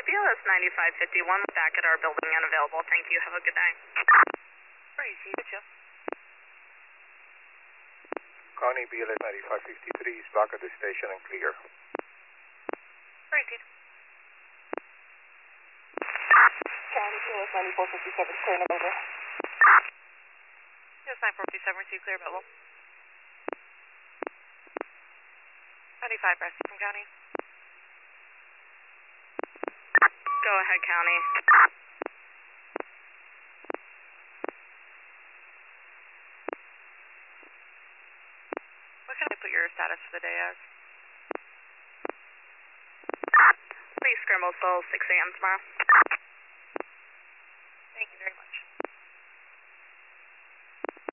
BLS 9551 back at our building and available. Thank you. Have a good night. Crazy, you too. Connie, BLS 9553 is back at the station and clear. Crazy. County, BLS 9457, clear and over. Yes, 9457, receive clear available. 95, Preston County. Go ahead, County. What can I put your status for the day as? Please scramble till 6 a.m. tomorrow. Thank you very much.